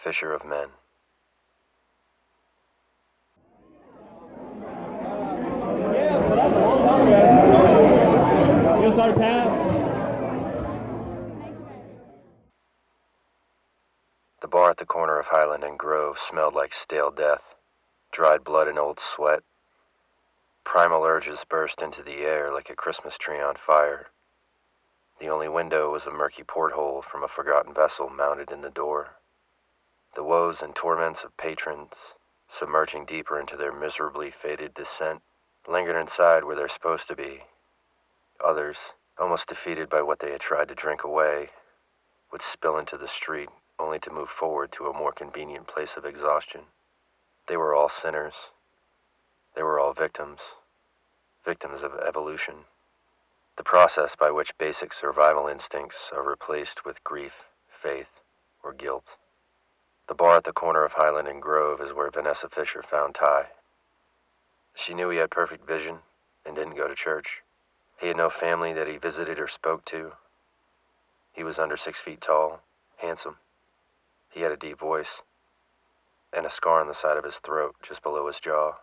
Fisher of Men. Here's our tab. The bar at the corner of Highland and Grove smelled like stale death, dried blood and old sweat. Primal urges burst into the air like a Christmas tree on fire. The only window was a murky porthole from a forgotten vessel mounted in the door. The woes and torments of patrons, submerging deeper into their miserably fated descent, lingered inside where they're supposed to be. Others, almost defeated by what they had tried to drink away, would spill into the street only to move forward to a more convenient place of exhaustion. They were all sinners. They were all victims of evolution, the process by which basic survival instincts are replaced with grief, faith, or guilt. The bar at the corner of Highland and Grove is where Vanessa Fisher found Ty. She knew he had perfect vision and didn't go to church. He had no family that he visited or spoke to. He was under 6 feet tall, handsome. He had a deep voice and a scar on the side of his throat just below his jaw.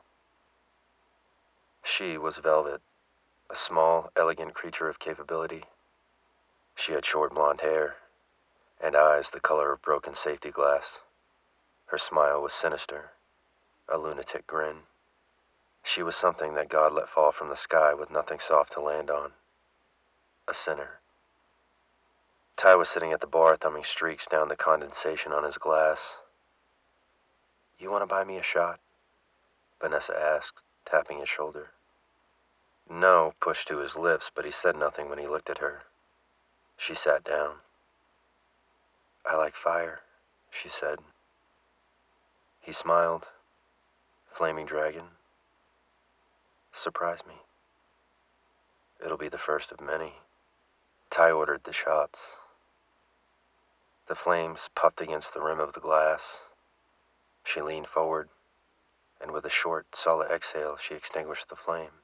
She was Velvet, a small, elegant creature of capability. She had short blonde hair and eyes the color of broken safety glass. Her smile was sinister, a lunatic grin. She was something that God let fall from the sky with nothing soft to land on. A sinner. Ty was sitting at the bar thumbing streaks down the condensation on his glass. "You want to buy me a shot?" Vanessa asked, tapping his shoulder. No pushed to his lips, but he said nothing when he looked at her. She sat down. "I like fire," she said. He smiled. "Flaming dragon. Surprise me." "It'll be the first of many." Ty ordered the shots. The flames puffed against the rim of the glass. She leaned forward, and with a short, solid exhale, she extinguished the flame.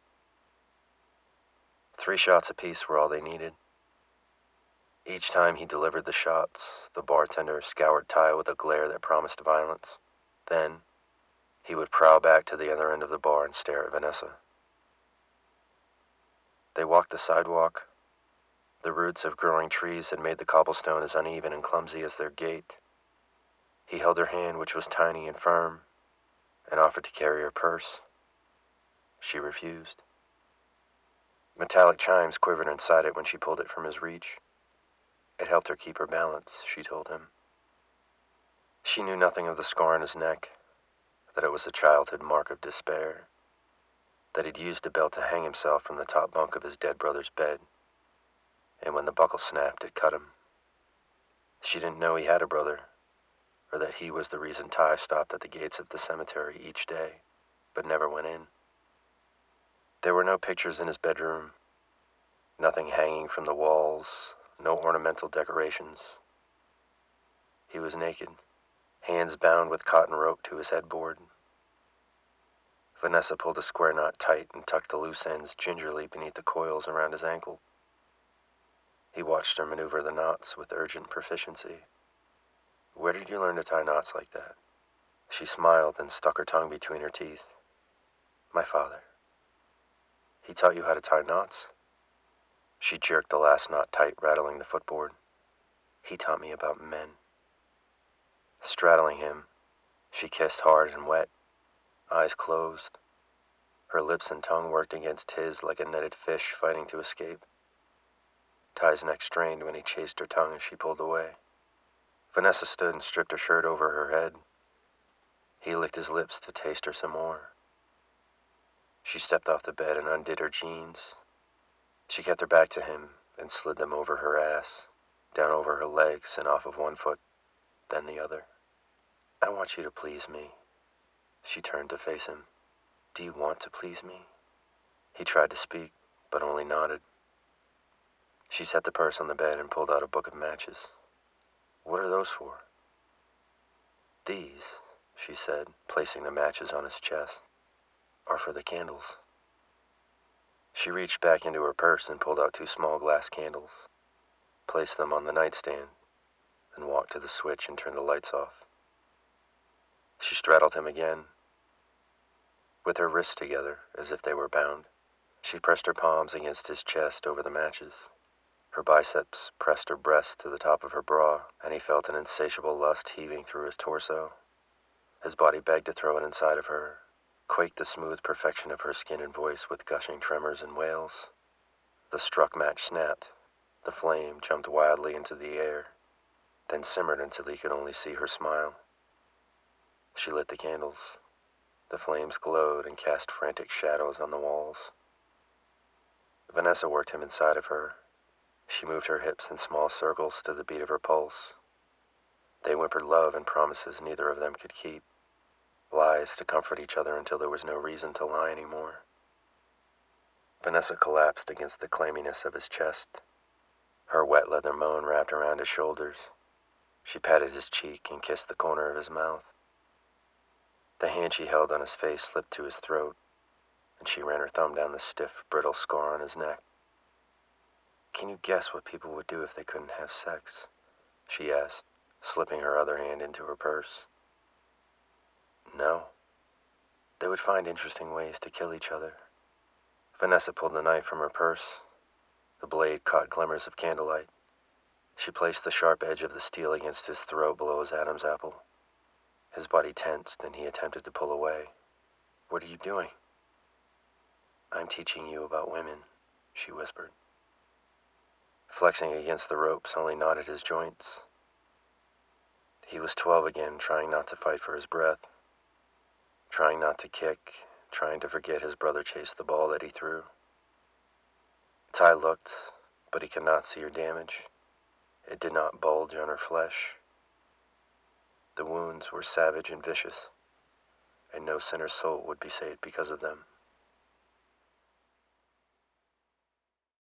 3 shots apiece were all they needed. Each time he delivered the shots, the bartender scoured Ty with a glare that promised violence. Then, he would prowl back to the other end of the bar and stare at Vanessa. They walked the sidewalk. The roots of growing trees had made the cobblestone as uneven and clumsy as their gait. He held her hand, which was tiny and firm, and offered to carry her purse. She refused. Metallic chimes quivered inside it when she pulled it from his reach. It helped her keep her balance, she told him. She knew nothing of the scar on his neck, that it was a childhood mark of despair, that he'd used a belt to hang himself from the top bunk of his dead brother's bed, and when the buckle snapped, it cut him. She didn't know he had a brother, or that he was the reason Ty stopped at the gates of the cemetery each day, but never went in. There were no pictures in his bedroom, nothing hanging from the walls, no ornamental decorations. He was naked, hands bound with cotton rope to his headboard. Vanessa pulled a square knot tight and tucked the loose ends gingerly beneath the coils around his ankle. He watched her maneuver the knots with urgent proficiency. "Where did you learn to tie knots like that?" She smiled and stuck her tongue between her teeth. "My father." "He taught you how to tie knots?" She jerked the last knot tight, rattling the footboard. "He taught me about men." Straddling him, she kissed hard and wet, eyes closed. Her lips and tongue worked against his like a netted fish fighting to escape. Ty's neck strained when he chased her tongue as she pulled away. Vanessa stood and stripped her shirt over her head. He licked his lips to taste her some more. She stepped off the bed and undid her jeans. She kept her back to him and slid them over her ass, down over her legs and off of one foot, then the other. "I want you to please me." She turned to face him. "Do you want to please me?" He tried to speak, but only nodded. She set the purse on the bed and pulled out a book of matches. "What are those for?" "These," she said, placing the matches on his chest, "are for the candles." She reached back into her purse and pulled out 2 small glass candles, placed them on the nightstand, and walked to the switch and turned the lights off. She straddled him again, with her wrists together as if they were bound. She pressed her palms against his chest over the matches. Her biceps pressed her breast to the top of her bra, and he felt an insatiable lust heaving through his torso. His body begged to throw it inside of her, quaked the smooth perfection of her skin and voice with gushing tremors and wails. The struck match snapped. The flame jumped wildly into the air, then simmered until he could only see her smile. She lit the candles. The flames glowed and cast frantic shadows on the walls. Vanessa worked him inside of her. She moved her hips in small circles to the beat of her pulse. They whimpered love and promises neither of them could keep, lies to comfort each other until there was no reason to lie anymore. Vanessa collapsed against the clamminess of his chest, her wet leather moan wrapped around his shoulders. She patted his cheek and kissed the corner of his mouth. The hand she held on his face slipped to his throat, and she ran her thumb down the stiff, brittle scar on his neck. "Can you guess what people would do if they couldn't have sex?" she asked, slipping her other hand into her purse. "No. They would find interesting ways to kill each other." Vanessa pulled the knife from her purse. The blade caught glimmers of candlelight. She placed the sharp edge of the steel against his throat below his Adam's apple. His body tensed, and he attempted to pull away. "What are you doing?" "I'm teaching you about women," she whispered. Flexing against the ropes only knotted his joints. He was 12 again, trying not to fight for his breath, trying not to kick, trying to forget his brother chased the ball that he threw. Ty looked, but he could not see her damage. It did not bulge on her flesh. The wounds were savage and vicious, and no sinner's soul would be saved because of them.